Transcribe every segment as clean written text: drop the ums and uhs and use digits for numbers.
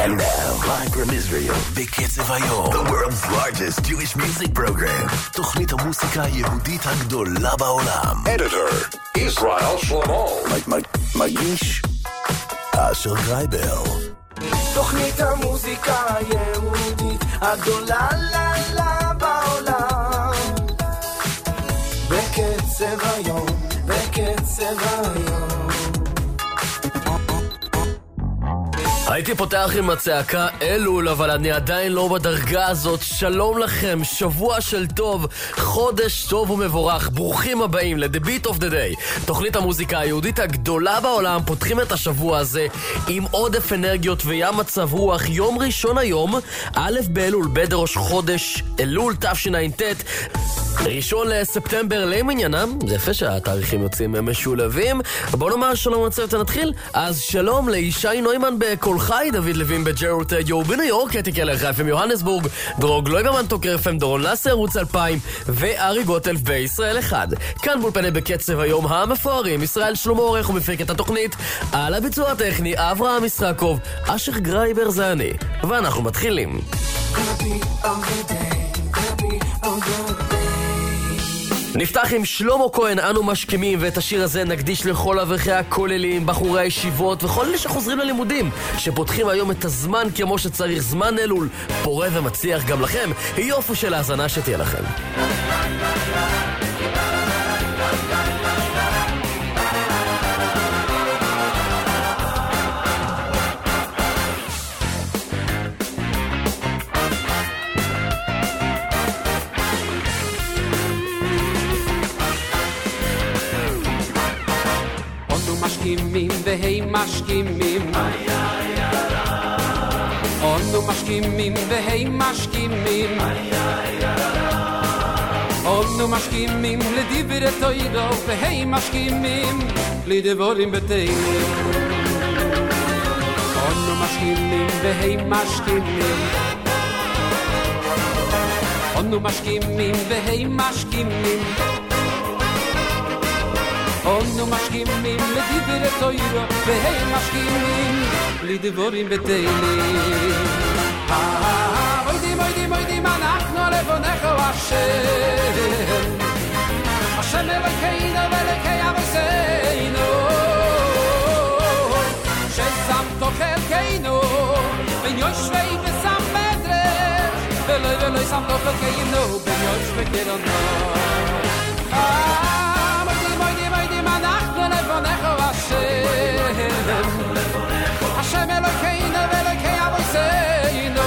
And now, live from Israel, בקצב היום, the world's largest Jewish music program, תוכנית המוסיקה היהודית הגדולה בעולם. Editor, Israel Shlomo. מגיש, אשר גרייבר. תוכנית המוסיקה היהודית הגדולה בעולם. בקצב היום, בקצב היום. הייתי פותח עם הצעקה אלול, אבל אני עדיין לא בדרגה הזאת. שלום לכם, שבוע של טוב, חודש טוב ומבורך. ברוכים הבאים ל-The Beat of the Day, תוכנית המוזיקה היהודית הגדולה בעולם. פותחים את השבוע הזה עם עודף אנרגיות וים מצב רוח. יום ראשון היום, א' באלול, בראש חודש אלול תשע"ט, ראשון לספטמבר למניינם. זה יפה שהתאריכים יוצאים משולבים. בואו נאמר שלום לצוות ונתחיל. אז שלום לישי נוימן בכל חי, דוד לוין בג'רות רדיו בניו יורק, קטי קלר FM יוהנסבורג, דרוג לויברמן טוקר FM, דורון לסר ערוץ 2000 וארי גוטלף בישראל 1. כאן באולפני בקצב היום המפוארים, ישראל שלמה עורך ומפיק את התוכנית, על הביצוע הטכני אברהם ישחקוב, אשר גרייבר זה אני, ואנחנו מתחילים. נפתח עם שלמה כהן, אנו משכימים, ואת השיר הזה נקדיש לכל אברכי הכוללים, בחורי הישיבות וכל אלה שחוזרים ללימודים, שפותחים היום את הזמן כמו שצריך. זמן אלול פורה ומצליח גם לכם. יופי של האזנה שתהיה לכם. משכימים והם משכימים, אנו משכימים והם משכימים, אנו משכימים לדברי תורה והם משכימים לדברים בתהילים. אנו משכימים והם משכימים, אנו משכימים והם משכימים, אנו משכימים לדברי תורה והם משכימים לדברים בתהילים. מוידים אנחנו לפניך השם, השם אלוקינו ואלוקי אבותינו, ששמת חלקנו בין יושבי בסמטרש, ולא שמת חלקנו בין יושבי קרנות. השם אלוקינו ואלוקי אבותינו,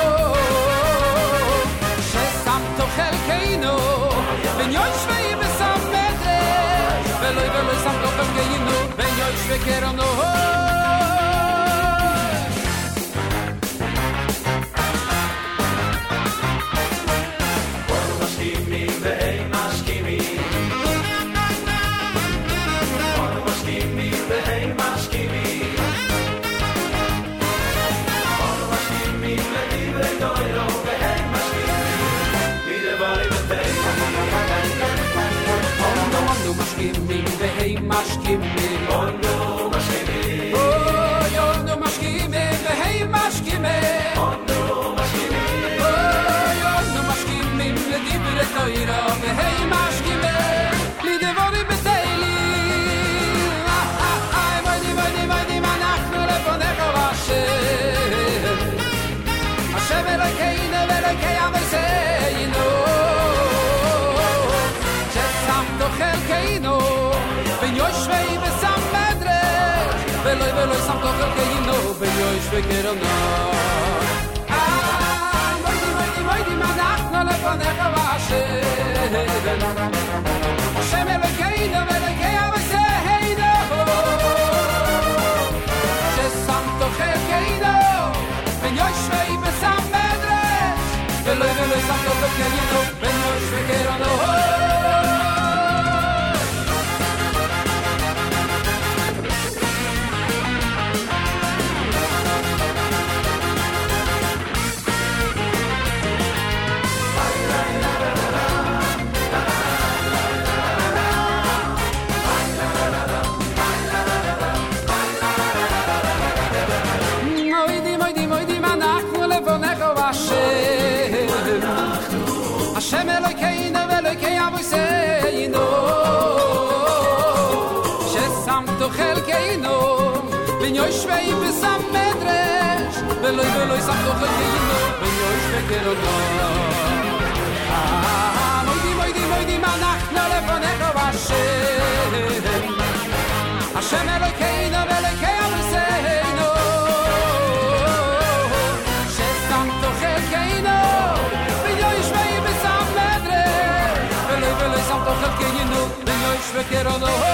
ששמת חלקנו בין יושבי בסמטרש, ולא שמת חלקנו בין יושבי קרנות. משכימים, אנו משכימים, אוי אנו משכימים והם משכימים, אנו משכימים, אוי אנו משכימים לדברי תורה והם משכימים לדברים בתהילים. מוידים אנחנו לפניך השם, השם אלוקינו ואלוקי אבותינו, ששמת חלקנו בין יושבי בסמטרש, ולא שמת חלקנו בין יושבי קרנות. מוידים אנחנו לפניך השם, השם אלוקינו ואלוקי אבותינו, ששמת חלקנו בין יושבי בסמטרש, ולא שמת חלקנו בין יושבי קרנות. Benyosh vei besam medresh Veloy sam doch geino Benyosh vekero Moidi manach nale poneko Hashem Hashem Elokeinu Velokei Aviseinu Shesam toch geino Benyosh vei besam medresh Veloy sam doch geino Benyosh vekero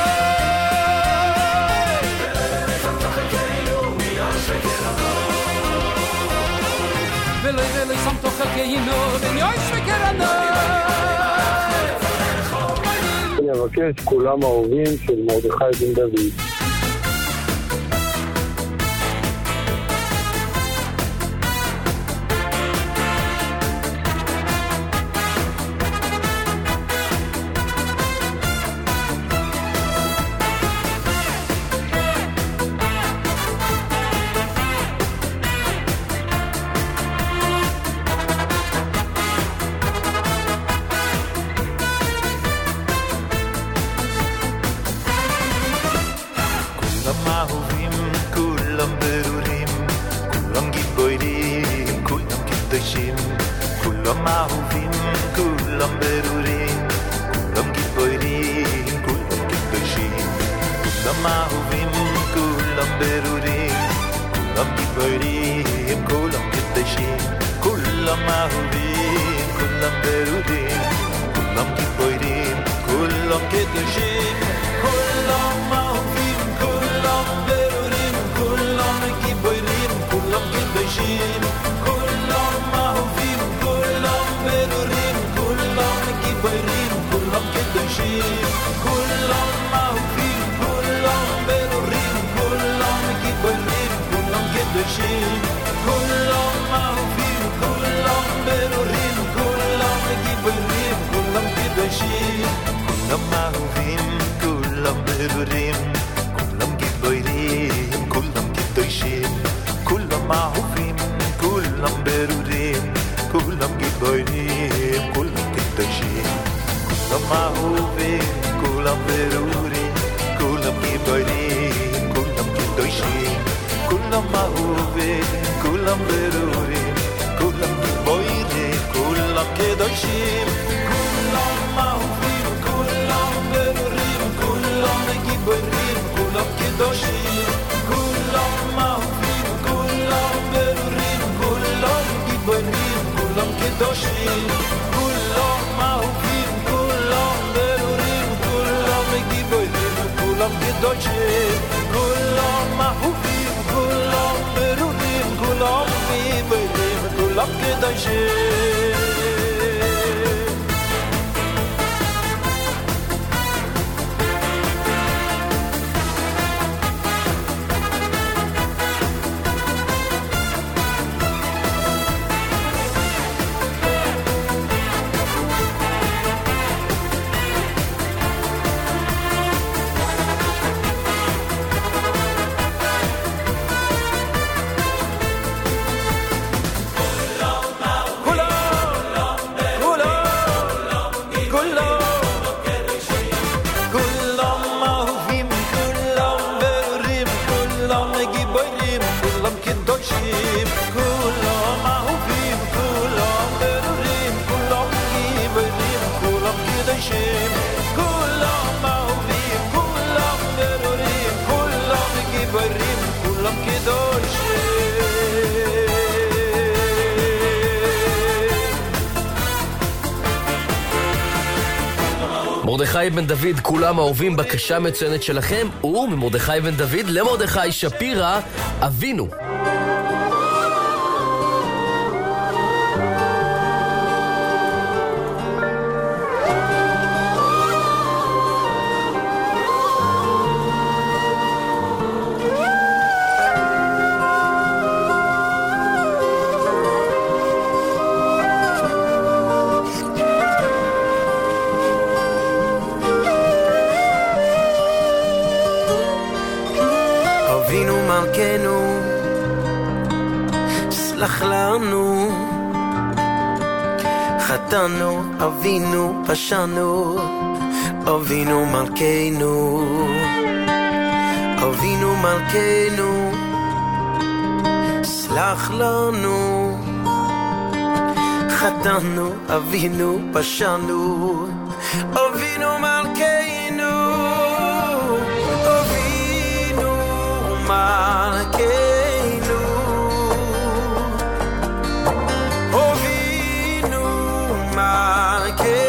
Veloy sam toch geino Benyosh vekero אני מבקש כולם אהובים של מרדכי בן דוד. מרדכי בן דוד, כולם אהובים, בקשה מצוינת שלכם, וממרדכי בן דוד למרדכי שפירא, אבינו. סלח לנו, חטאנו, אבינו, פשענו, אבינו מלכנו, אבינו מלכנו, סלח לנו, חטאנו, אבינו פשענו, אבינו מלכנו, אבינו מלכנו, אבינו מלכנו,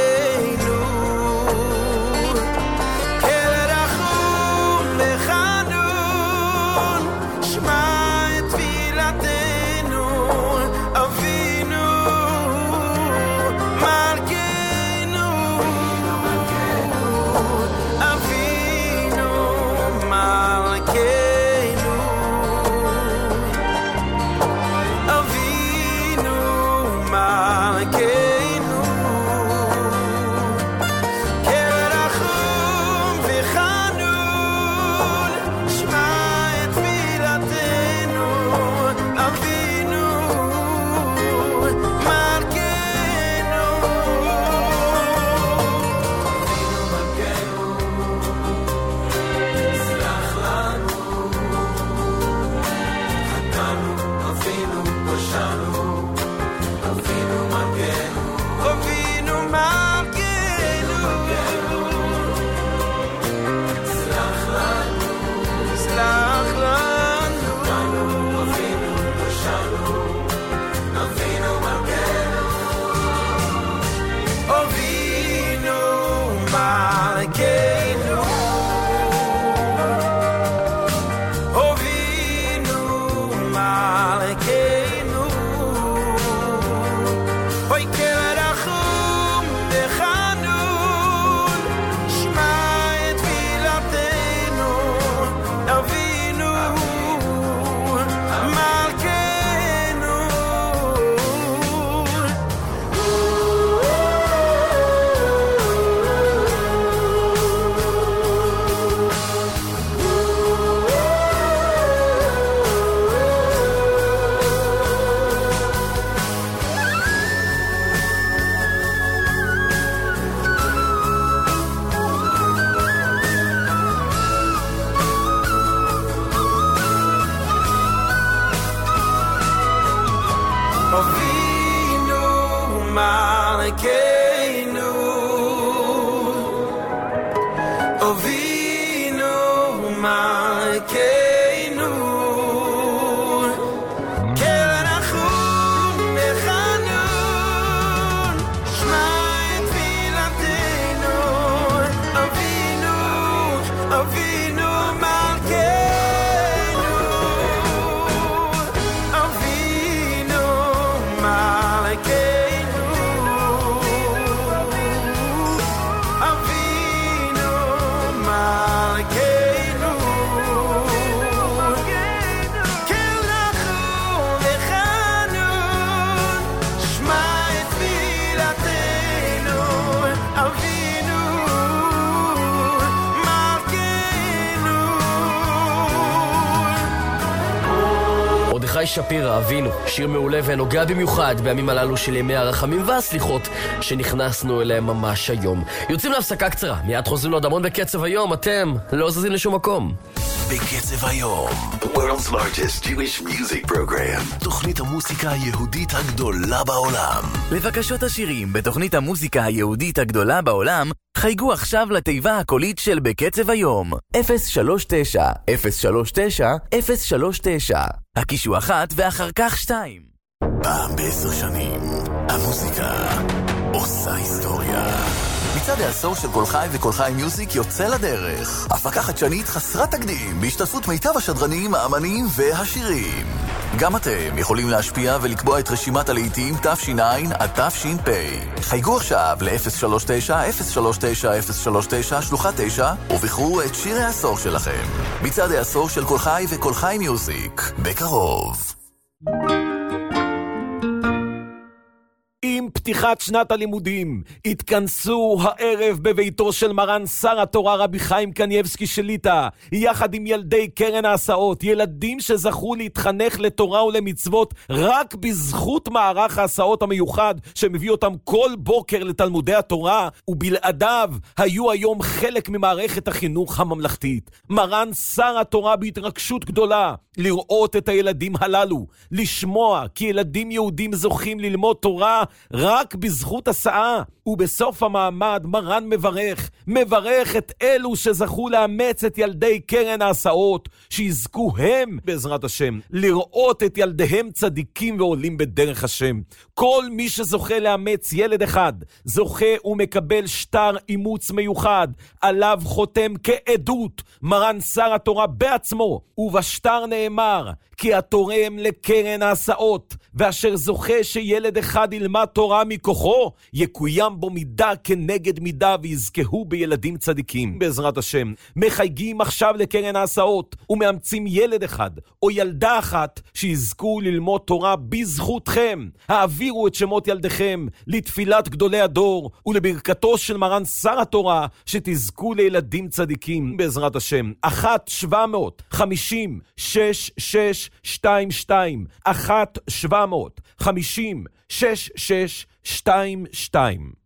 שפירה, אבינו, שיר מעולה ונוגע במיוחד בימים הללו של ימי הרחמים והסליחות שנכנסנו אליהם ממש היום. יוצאים להפסקה קצרה, מיד חוזרים לעוד המון בקצב היום, אתם לא זזים לשום מקום. בקצב היום, the world's largest Jewish music program, תוכנית המוסיקה היהודית הגדולה בעולם. לבקשות השירים בתוכנית המוסיקה היהודית הגדולה בעולם, חייגו עכשיו לתיבה הקולית של בקצב היום, 039-039-039. הקישו 1 ואחר כך 2. פעם ב10 שנים, המוזיקה עושה היסטוריה. מצעד העשור של כל חי וכל חי מיוזיק יוצא לדרך. הפקה חדשנית חסרת תקדים בהשתתפות מיטב השדרנים, האמנים והשירים. גם אתם יכולים להשפיע ולקבוע את רשימת הלהיטים תש"ע עד תש"פ. חייגו עכשיו ל-039-039-039 שלוחה 9 ובחרו את שיר העשור שלכם. מצעד העשור של כל חי וכל חי מיוזיק. בקרוב. עם פתיחת שנת הלימודים, התכנסו הערב בביתו של מרן שר התורה רבי חיים קניבסקי שליטה, יחד עם ילדי קרן ההסעות, ילדים שזכו להתחנך לתורה ולמצוות רק בזכות מערך ההסעות המיוחד שמביא אותם כל בוקר לתלמודי התורה, ובלעדיו היו היום חלק ממערכת החינוך הממלכתית. מרן שר התורה בהתרגשות גדולה לראות את הילדים הללו, לשמוע כי ילדים יהודים זוכים ללמוד תורה רק בזכות הסעה. ובסוף המעמד מרן מברך את אלו שזכו לאמץ את ילדי קרן ההסעות, שיזכו הם בעזרת השם לראות את ילדיהם צדיקים ועולים בדרך השם. כל מי שזוכה לאמץ ילד אחד זוכה ומקבל שטר אימוץ מיוחד עליו חותם כעדות מרן שר התורה בעצמו, ובשטר נאמר כי התורם לקרן ההסעות ואשר זוכה שילד אחד ילמד תורה מכוחו יקוים בו מידה כנגד מידה ויזכהו בילדים צדיקים בעזרת השם. מחייגים עכשיו לקרן ההסעות ומאמצים ילד אחד או ילדה אחת שיזכו ללמוד תורה בזכותכם. העבירו את שמות ילדיכם לתפילת גדולי הדור ולברכתו של מרן שר התורה שתזכו לילדים צדיקים בעזרת השם. 1-750-6622 1-750-6622.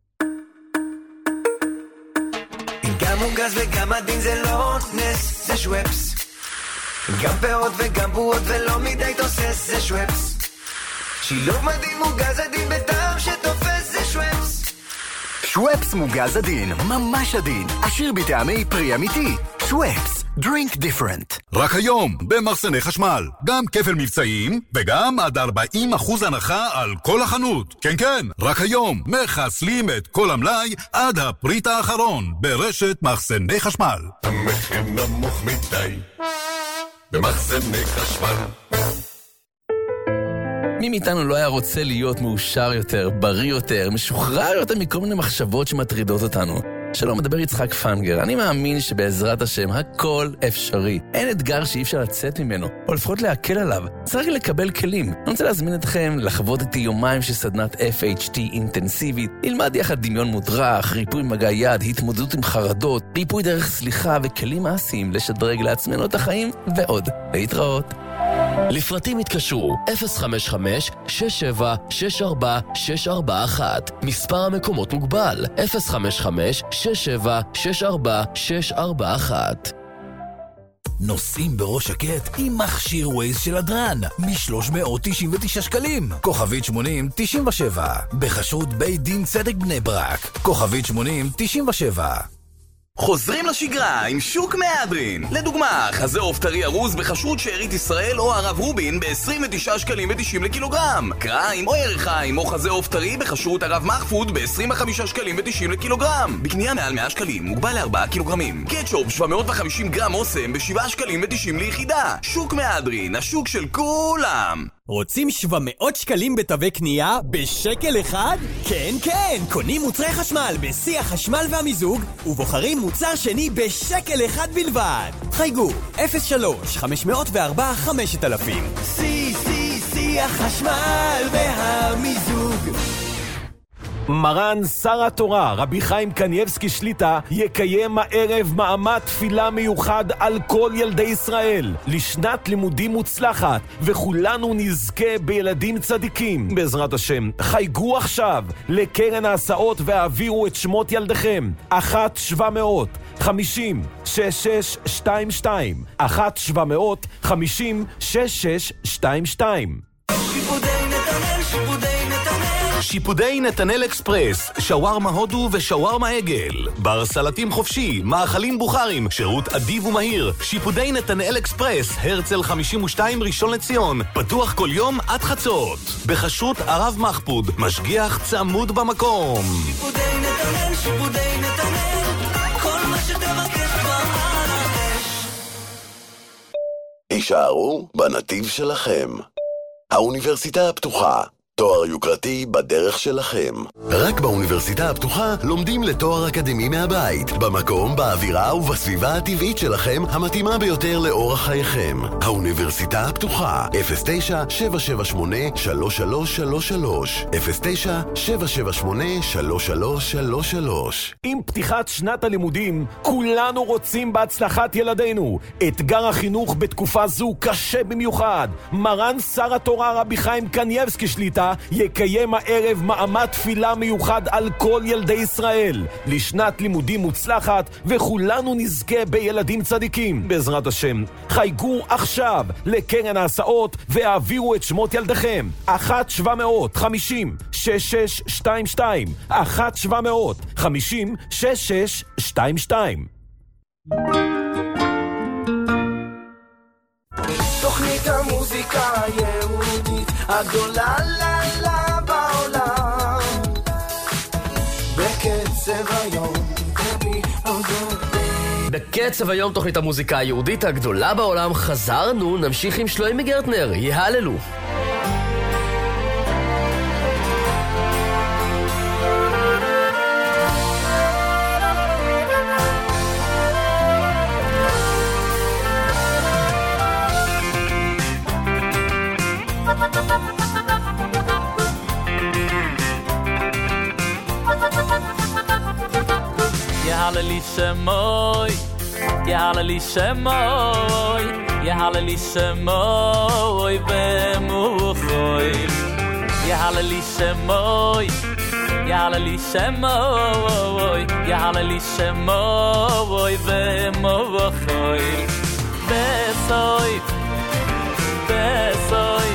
גם מוגז וגם עדין זה לא נס, זה שוואפס. גם פירות וגם בועות ולא מדי תוסס, זה שוואפס. שילוב מדהים מוגז עדין בטעם שתופס, זה שוואפס. שוואפס מוגז עדין, ממש עדין, עשיר בטעמי פרי אמיתי. שוואפס, drink different. רק היום במחסני חשמל, גם כפל מבצעים וגם עד 40% הנחה על כל החנות. כן, רק היום מחסלים את כל המלאי עד הפריט האחרון ברשת מחסני חשמל. המחיר נמוך מדי במחסני חשמל. מי מאיתנו לא היה רוצה להיות מאושר יותר, בריא יותר, משוחרר יותר מכל מיני מחשבות שמטרידות אותנו? שלום, מדבר יצחק פנגר. אני מאמין שבעזרת השם הכל אפשרי. אין אתגר שאי אפשר לצאת ממנו, או לפחות להקל עליו. צריך לקבל כלים. אני רוצה להזמין אתכם לחוות איתי יומיים של סדנת FHT אינטנסיבית. נלמד יחד דמיון מודרך, ריפוי מגע יד, התמודדות עם חרדות, ריפוי דרך סליחה וכלים מעשיים לשדרג לעצמנו את החיים ועוד. להתראות. לפרטים התקשרו 055-6764-641. מספר המקומות מוגבל 055-6764-641. נוסעים בראש שקט עם מכשיר ווייז של הדרן מ-399 שקלים. כוכבית 8097 בחשרות בית דין צדק בני ברק. כוכבית 8097. חוזרים לשגרה עם שוק מהדרין. לדוגמה, חזה עוף טרי ארוז בחשרות שארית ישראל או הרב רובין ב-29 שקלים ו90 לקילוגרם. קריים או ירחיים או חזה עוף טרי בחשרות הרב מחפוד ב-25 שקלים ו90 לקילוגרם. בקנייה מעל 100 שקלים, מוגבל ל4 קילוגרמים. קטשופ 750 גרם אוסם ב7 שקלים ו90 ליחידה. שוק מהדרין, השוק של כולם. רוצים 700 שקלים בתווי קנייה בשקל אחד? כן, קונים מוצרי חשמל בשיא החשמל והמיזוג ובוחרים מוצר שני בשקל אחד בלבד. חייגו 03-504-5000. שיא החשמל והמיזוג. מרן שר התורה רבי חיים קניבסקי שליטה יקיים הערב מעמד תפילה מיוחד על כל ילדי ישראל לשנת לימודים מוצלחת, וכולנו נזכה בילדים צדיקים בעזרת השם. חייגו עכשיו לקרן ההסעות והעבירו את שמות ילדיכם. 1-750-6622 1-750-6622. שיפודי נתנאל אקספרס, שווארמה הודו ושווארמה עגל, בר סלטים חופשי, מאכלים בוכרים, שירות אדיב ומהיר. שיפודי נתנאל אקספרס, הרצל 52 ראשון לציון, פתוח כל יום עד חצות. בחשרות הרב מחפוד, משגיח צמוד במקום. שיפודי נתנאל, כל מה שתבקש בארץ. הישארו בנתיב שלכם. האוניברסיטה הפתוחה, תואר יוקרתי בדרך שלכם. רק באוניברסיטה הפתוחה לומדים לתואר אקדמי מהבית, במקום, באווירה ובסביבה הטבעית שלכם, המתאימה ביותר לאורח חייכם. האוניברסיטה הפתוחה, 09-778-3333, 09-778-3333. עם פתיחת שנת הלימודים, כולנו רוצים בהצלחת ילדינו. אתגר החינוך בתקופה זו קשה במיוחד. מרן שר התורה רבי חיים קניבסקי שליטה יקיים הערב מעמד תפילה מיוחד על כל ילדי ישראל לשנת לימודים מוצלחת, וכולנו נזכה בילדים צדיקים בעזרת השם. חייגו עכשיו לקרן ההסעות והעבירו את שמות ילדיכם. 1-750-6622 1-750-6622. תוכנית המוזיקה היהודית הגדולה לילה בעולם, בקצב היום בקצב היום תוכנית המוזיקה היהודית הגדולה בעולם. חזרנו, נמשיך עם שלוימי גרטנר, יהללו. Yehalleli shemoy, Yehalleli shemoy, Yehalleli shemoy bemuchoy. Yehalleli shemoy, Yehalleli shemoy, Yehalleli shemoy bemuchoy. Besoy, besoy,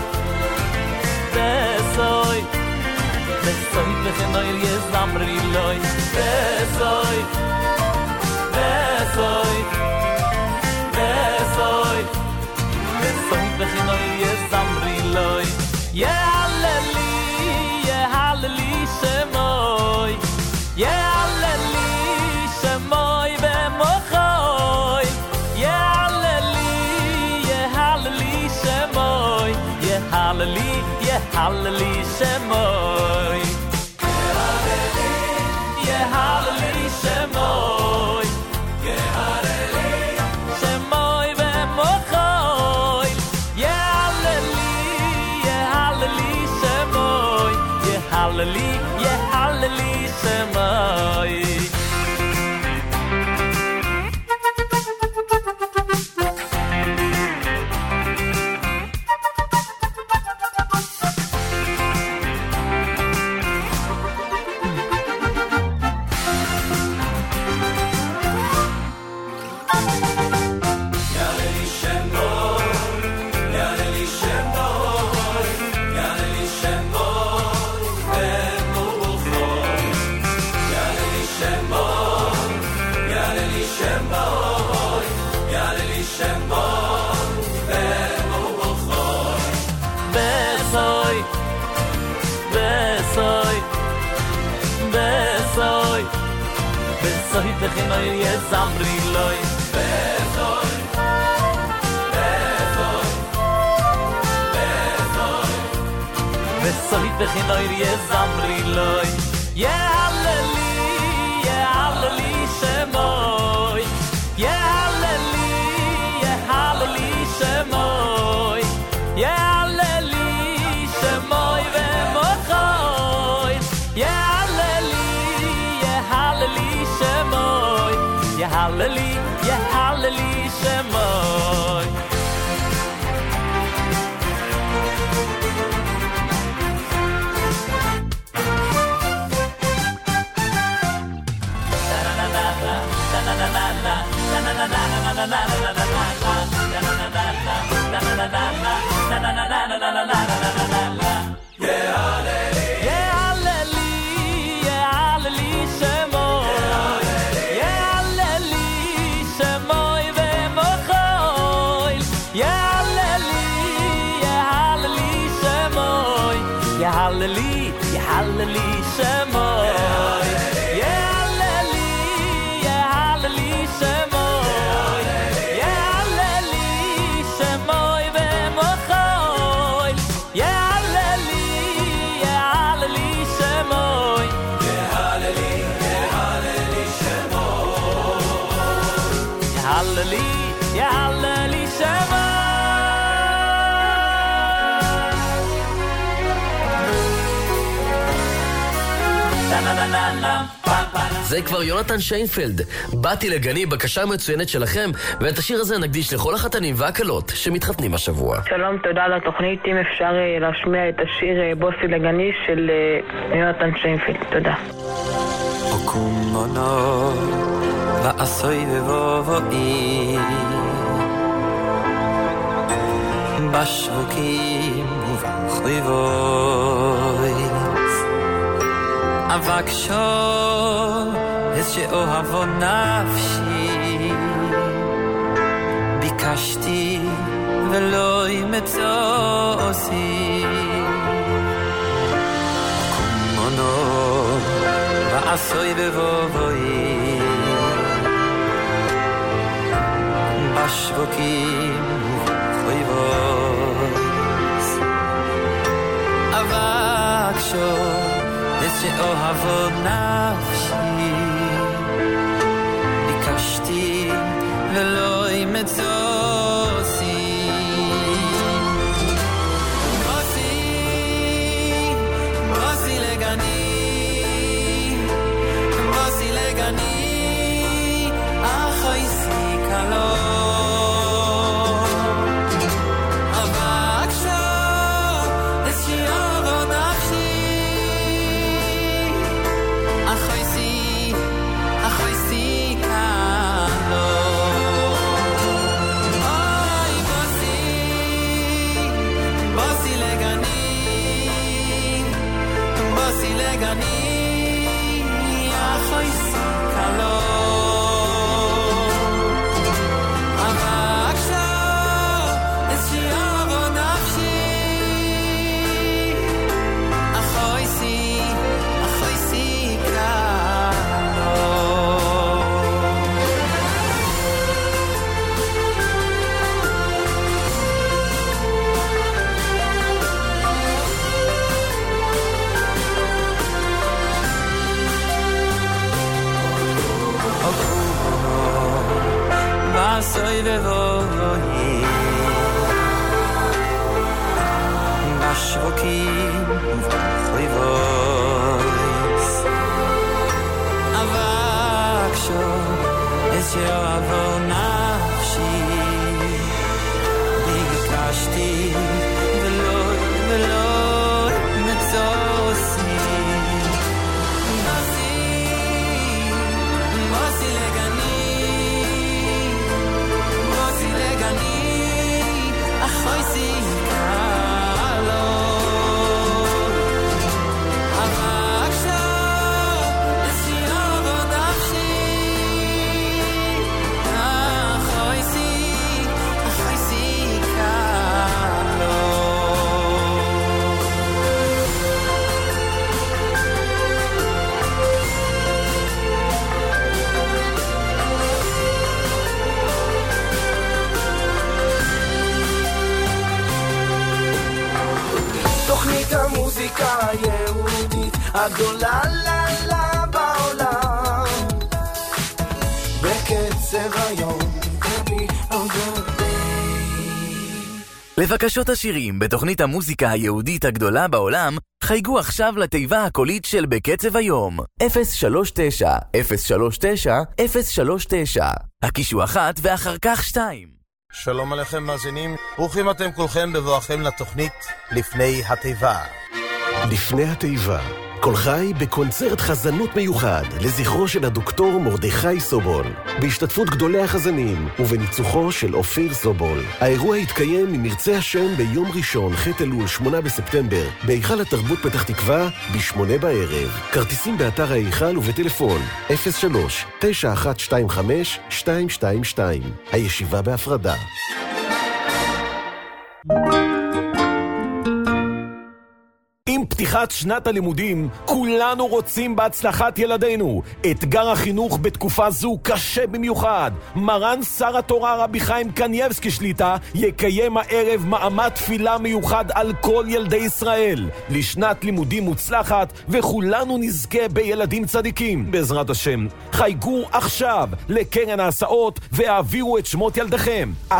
besoy, besoy bechenoy yezamri loy. Besoy, besoy, besoy, besoy bechinoy yezamri loy. Yehalleli, yehalleli shemoy, yehalleli shemoy bemochoy. Yehalleli, yehalleli shemoy, yehalleli, yehalleli shemoy. Yehalleli shemoy, Yehalleli shemoy bemochoy. Yehalleli, yehalleli shemoy, Yehalleli, yehalleli shemoy. Besoy bechinoy yezamri loy. Besoy, besoy, besoy, besoy bechinoy yezamri loy. Yehalleli, yehalleli shemoy, yehalleli, yehalleli shemoy, yehalleli shemoy bemochoy. Yehalleli, yehalleli shemoy, yehalleli, yehalleli shemoy. Yehalleli, yehalleli shemoy. Yehalleli, yehalleli shemoy. Yehalleli shemoy bemochoy. Yehalleli, זה כבר יונתן שיינפלד. באתי לגני, בקשה מצוינת שלכם, ואת השיר הזה נקדיש לכל החתנים והקלות שמתחתנים השבוע. שלום, תודה על התוכנית. אם אפשר להשמיע את השיר בוסי לגני של יונתן שיינפלד. תודה. וקומונו ועשוי ובואי בשווקים וברחובות אבק שור את שאוהבו נפשי ביקשתי ולא ימצאוסי קומונו ועשוי בבואי בשווקים ובברחובות אבק שור את שאוהבו נפשי ביקשתי ולא ימצאוסי בוסי לגני בוסי לגני אחוי סיקה לו אבק שור את שאוהבו נפשי אחוי סיקה לו אוי בוסי לגני בוסי לגני אחוי סיקה לו אבק שור את שאוהבו נפשי אחוי סיקה Soy de voy בשווקים ובברחובות אבק שור את שאוהבו נפשי ביקשתי ולא מצאוסי בוסי לגני אחוי סיקה לו אבק שור את שאוהבו נפשי אחוי סיקה לו תוכנית המוזיקה היהודית הגדולה לה בעולם בקצב היום לבקשות השירים בתוכנית המוזיקה היהודית הגדולה בעולם חייגו עכשיו לתיבה הקולית של בקצב היום 039-039-039 הקישו 1 ואחר כך 2. שלום עליכם מאזינים, ברוכים אתם כולכם בבואכם לתוכנית לפני התיבה. לפני התיבה, כל חי בקונצרט חזנות מיוחד לזכרו של הדוקטור מרדכי סובול, בהשתתפות גדולי החזנים ובניצוחו של אופיר סובול. האירוע יתקיים אם ירצה השם ביום ראשון, ח' אלול 8 בספטמבר, בהיכל התרבות פתח תקווה ב8 בערב. כרטיסים באתר ההיכל ובטלפון 03-9125-222. הישיבה בהפרדה. עם פתיחת שנת הלימודים, כולנו רוצים בהצלחת ילדינו. אתגר החינוך בתקופה זו קשה במיוחד. מרן שר התורה רבי חיים קנייבסקי שליטה יקיים הערב מעמד תפילה מיוחד על כל ילדי ישראל. לשנת לימודים מוצלחת, וכולנו נזכה בילדים צדיקים. בעזרת השם, חייגו עכשיו לקרן ההסעות והעבירו את שמות ילדיכם. 1-750-6622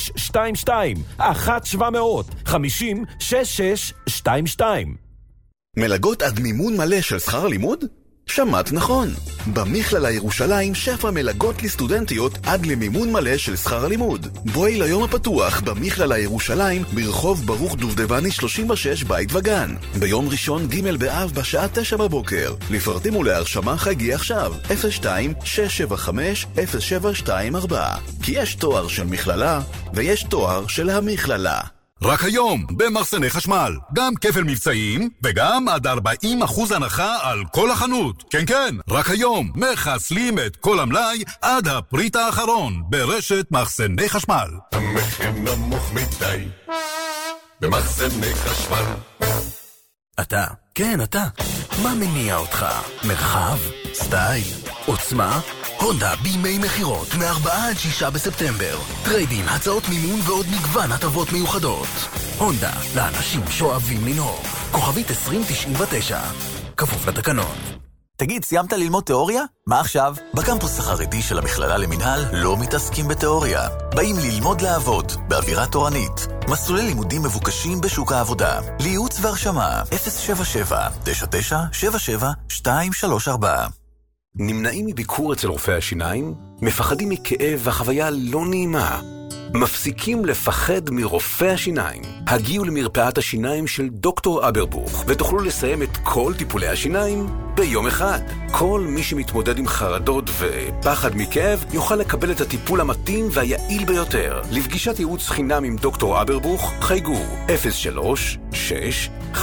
1-750-6622. מלגות עד מימון מלא של שכר לימוד? שמעת נכון. במכללה ירושלים שפע מלגות לסטודנטיות עד למימון מלא של שכר הלימוד. בואי ליום הפתוח במכללה ירושלים ברחוב ברוך דובדבני 36 בית וגן. ביום ראשון ג' באב בשעה 9 בבוקר. לפרטים ולהרשמה חייגי עכשיו 02-675-0724. כי יש תואר של מכללה ויש תואר של המכללה. רק היום, במחסני חשמל. גם כפל מבצעים, וגם עד 40% הנחה על כל החנות. כן, כן, רק היום, מחסלים את כל המלאי עד הפריט האחרון, ברשת מחסני חשמל. המחיר נמוך מדי, במחסני חשמל. אתה, כן, אתה. מה מניע אותך? מרחב? סטייל? עוצמה? הונדה בימי מחירות מ-4 עד 6 בספטמבר. טריידים, הצעות מימון ועוד מגוון הטבות מיוחדות. הונדה, לאנשים שאוהבים לנהוג. כוכבית 2099. כפוף לתקנון. תגיד, סיימת ללמוד תיאוריה? מה עכשיו? בקמפוס החרדי של המכללה למינהל לא מתעסקים בתיאוריה. באים ללמוד לעבוד, באווירה תורנית. מסלולי לימודים מבוקשים בשוק העבודה. לייעוץ והרשמה 077-9977-234. נמנעים מביקור אצל רופא השיניים? מפחדים מכאב והחוויה לא נעימה? מפסיקים לפחד מרופא השיניים? הגיעו למרפאת השיניים של דוקטור אברבוך ותוכלו לסיים את כל טיפולי השיניים ביום אחד. כל מי שמתמודד עם חרדות ופחד מכאב יוכל לקבל את הטיפול המתאים והיעיל ביותר. לפגישת ייעוץ חינם עם דוקטור אברבוך חייגו 03-6-555-222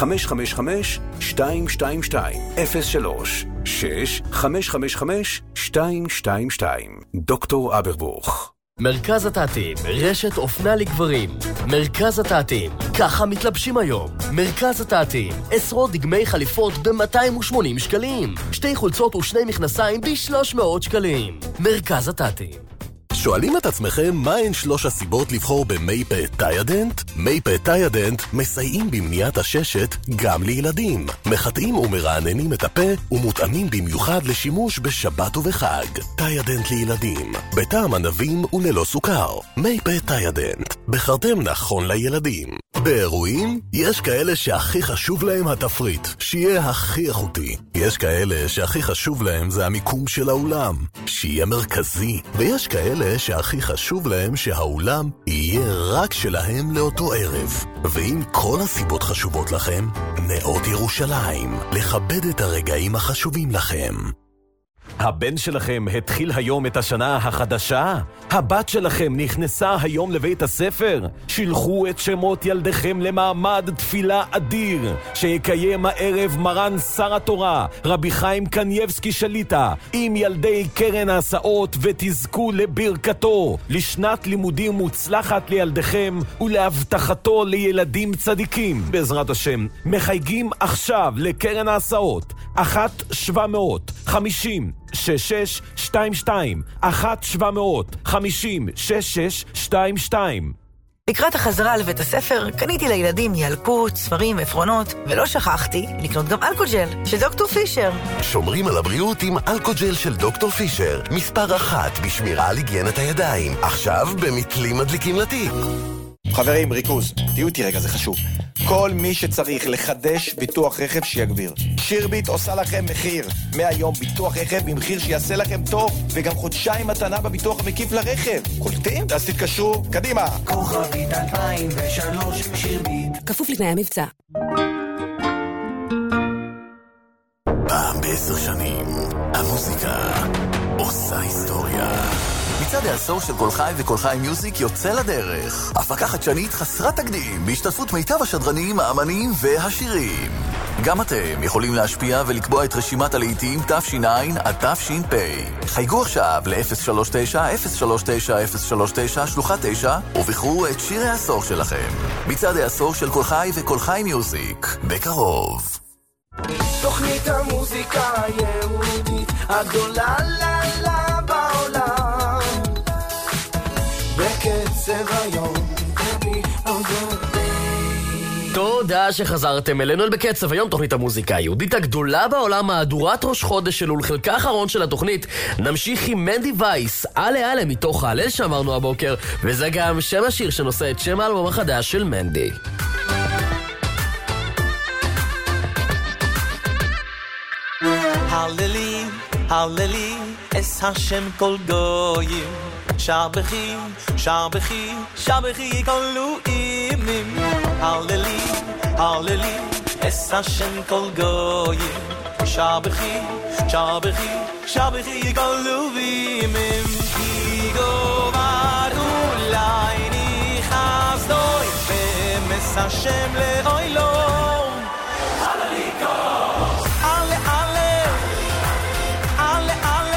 03-6-555-222 דוקטור אברבוך. מרכז התעתים, רשת אופנה לגברים. מרכז התעתים, ככה מתלבשים היום. מרכז התעתים, עשרות דגמי חליפות ב-280 שקלים. 2 חולצות ו2 מכנסיים ב-300 שקלים. מרכז התעתים. שואלים את עצמכם מהן 3 הסיבות לבחור במייפה טיידנט? מייפה טיידנט מסייעים במניעת הששת גם לילדים. מחטאים ומרעננים את הפה ומותאמים במיוחד לשימוש בשבת ובחג. טיידנט לילדים, בטעם ענבים וללא סוכר. מייפה טיידנט, בחרתם נכון לילדים. באירועים יש כאלה שהכי חשוב להם התפריט, שיהיה הכי איכותי. יש כאלה שהכי חשוב להם זה המיקום של האולם, שיהיה מרכזי. ויש כאלה שהכי חשוב להם שהאולם יהיה רק שלהם לאותו ערב. ואם כל הסיבות חשובות לכם, נאות ירושלים, לכבד את הרגעים החשובים לכם. הבן שלכם התחיל היום את השנה החדשה? הבת שלכם נכנסה היום לבית הספר? שילחו את שמות ילדיכם למעמד תפילה אדיר שיקיים הערב מרן שר התורה רבי חיים קנייבסקי שליטה עם ילדי קרן ההסעות, ותזכו לברכתו לשנת לימודים מוצלחת לילדיכם ולהבטחתו לילדים צדיקים בעזרת השם. מחייגים עכשיו לקרן ההסעות 1-750-6622 1-750-6622. לקראת החזרה לבית הספר קניתי לילדים ילקוט, ספרים, עפרונות, ולא שכחתי לקנות גם אלכוג'ל של דוקטור פישר. שומרים על הבריאות עם אלכוג'ל של דוקטור פישר, מספר 1 בשמירה על היגיינת הידיים, עכשיו במתלים מדליקים לתיק. חברים, ריכוז, תהיו איתי רגע, זה חשוב. כל מי שצריך לחדש ביטוח רכב שיגביר. שירביט עושה לכם מחיר. מהיום ביטוח רכב במחיר שיעשה לכם טוב, וגם חודשיים מתנה בביטוח המקיף לרכב. קולטים? אז תתקשרו, קדימה. כוכבית 2003 שירביט. כפוף לתנאי המבצע. פעם ב10 שנים, המוזיקה עושה היסטוריה. מצעד העשור של כל חי וכל חי מיוזיק יוצא לדרך. הפקה חדשנית חסרת תקדים בהשתתפות מיטב השדרנים, האמנים והשירים. גם אתם יכולים להשפיע ולקבוע את רשימת הלהיטים תש"ע עד תש"פ. חייגו עכשיו ל-039-039-039 שלוחה 9 ובחרו את שיר העשור שלכם. מצעד העשור של כל חי וכל חי מיוזיק, בקרוב. תוכנית המוזיקה היהודית הגדולה לה בעולם, בקצב היום. תודה שחזרתם אלינו אל בקצב היום, תוכנית המוזיקה היהודית הגדולה בעולם, מהדורת ראש חודש שלו לחלקה האחרון של התוכנית. נמשיך עם מנדי וייס, אלה מתוך ההלל שאמרנו הבוקר, וזה גם שם השיר שנושא את שם האלבום החדש של מנדי. הללי, הללי, אס השם כל גויים, שבחי, שבחי, שבחי כל לוימים. הללי, הללי, אס השם כל גויים, שבחי, שבחי, שבחי כל לוימים. כי גובר אולי ניחס דוי, ומס השם לאוילום. הללי קוס, הללי, הללי, הללי,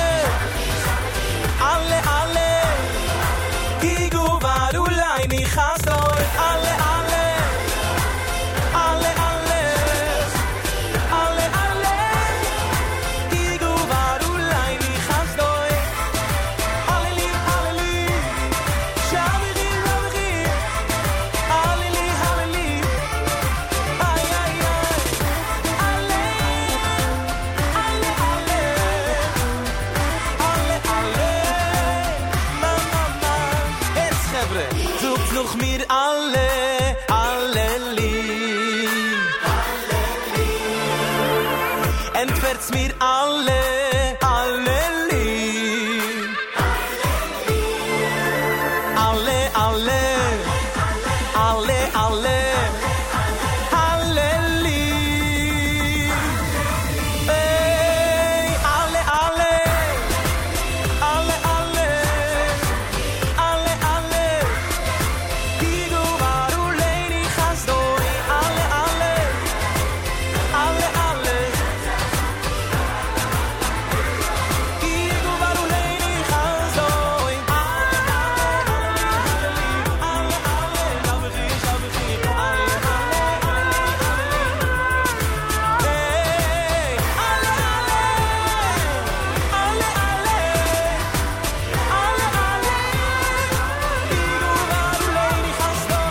הללי, הללי, הללי, כי גובר אולי ניחס דוי, הללי, הללי, הללי, הללי, הללי, הללי, כי גובר אולי ניחס דוי, הללי, הללי, שבחי, שבחי, הללי, הללי, איי, איי, איי, הללי, הללי, הללי, הללי, מה, מה, מה, אץ חבר'ה, זוק נוח מיר alle, alleli, entferts mir alle, alleli, alle, alle, alle, alle, alleli, hey, alle, alle, alle, alle, alle, alle, Digo varu leini chasdoi, alle, alle, alle, alle, Digo varu leini chasdoi, alle, alle, alle, shabchi, shabchi, alle, hey, alle, alle, alle, alle, Digo varu leini chasdoi,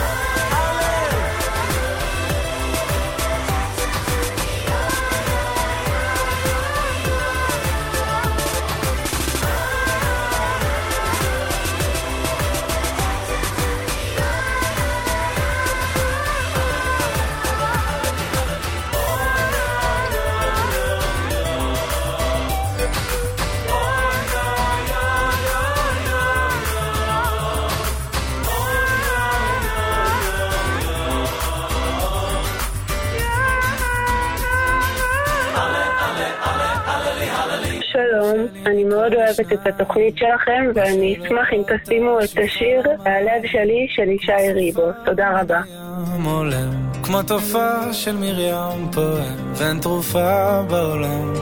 שלום, אני מאוד אוהבת את התוכנית שלכם ואני אשמח אם תשימו את השיר הלב שלי של ישי ריבו. תודה רבה. מולם, כמו תופעה של מרים פועם, ואין תרופה בעולם.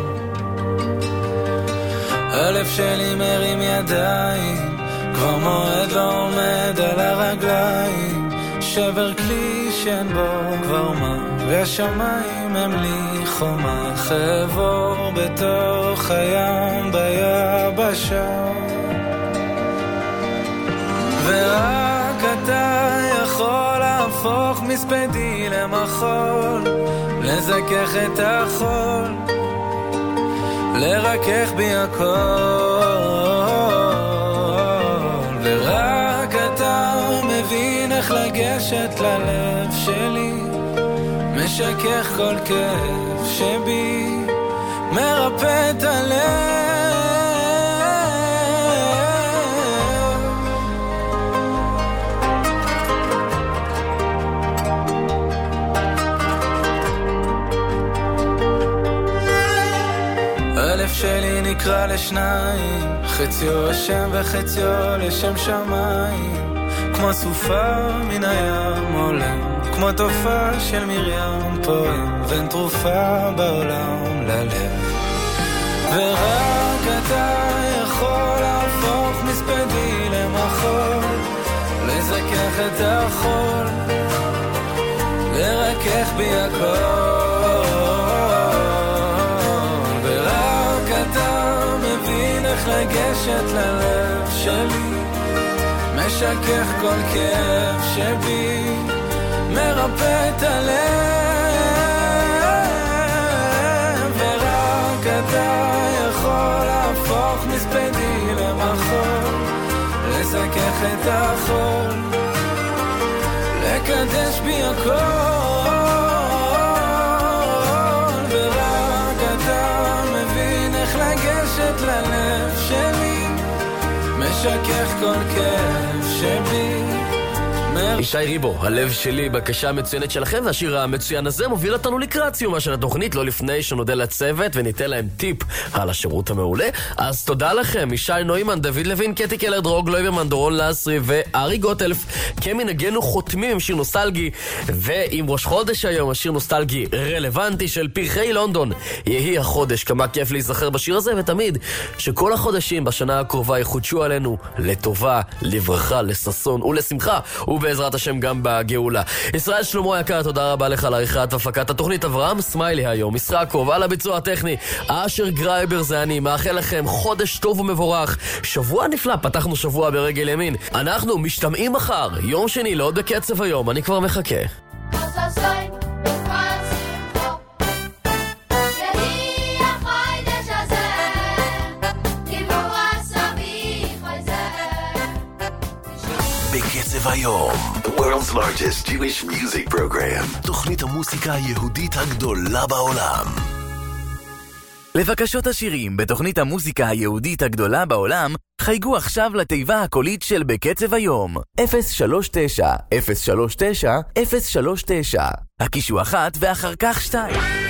הלב שלי מרים ידיים, כבר מועד לא עומד על הרגליים, שבר כלי שאין בו כבר מה, והשמיים הם לי חומה, חבור בתוך הים ביבשה, ורק אתה יכול להפוך מספדי למחול, לזכך את החול, לרכך בי הכל, ורק אתה מבין איך לגשת ללב שלי, משכך כל כאב שבי, מרפא את הלב. הלב שלי נקרא לשניים, חציו השם וחציו לשם שמיים, כמו סופה מן הים עולם, כמו תופעה של מרים פועם, ואין תרופה בעולם ללב, ורק אתה יכול להפוך מספדי למחול, לזכך את החול, לרכך בי הכל, ורק אתה מבין איך לגשת ללב שלי, משכך כל כאב שבי, מרפא את הלב, ורק אתה יכול להפוך מספדי למחול, לזכך את החול, לקדש בי הכל, ורק אתה משכך כל כאב שבי. ישי ריבו, הלב שלי, בקשה מצוינת שלכם, והשיר המצוין הזה מוביל אותנו לקראת סיומה של התוכנית, לא לפני שנודה לצוות וניתן להם טיפ על השירות המעולה. אז תודה לכם, ישי נוימן, דוד לוין, קטי קלר, דרוג לויברמן, דורון לסרי וארי גוטלף. כמנהגנו חותמים עם שיר נוסטלגי, ועם ראש חודש היום, השיר נוסטלגי רלוונטי של פרחי לונדון. יהי החודש, כמה כיף להיזכר בשיר הזה, ותמיד שכל החודשים בשנה הקרובה יחודשו עלינו לטובה, לברכה, לששון ולשמחה, ובעזרת השם גם בגאולה. ישראל שלמה היקר, תודה רבה לך על עריכת והפקת התוכנית. אברהם סמיילי היום, ישרקוב על הביצוע הטכני, אשר גרייבר זה אני, מאחל לכם חודש טוב ומבורך, שבוע נפלא, פתחנו שבוע ברגל ימין. אנחנו משתמעים מחר, יום שני, לעוד בקצב היום, אני כבר מחכה. בקצב היום, the world's largest Jewish music program, תוכנית המוסיקה היהודית הגדולה בעולם. לבקשות השירים בתוכנית המוסיקה היהודית הגדולה בעולם, חייגו עכשיו לתיבה הקולית של בקצב היום, 039-039-039. הקישו 1 ואחר כך 2.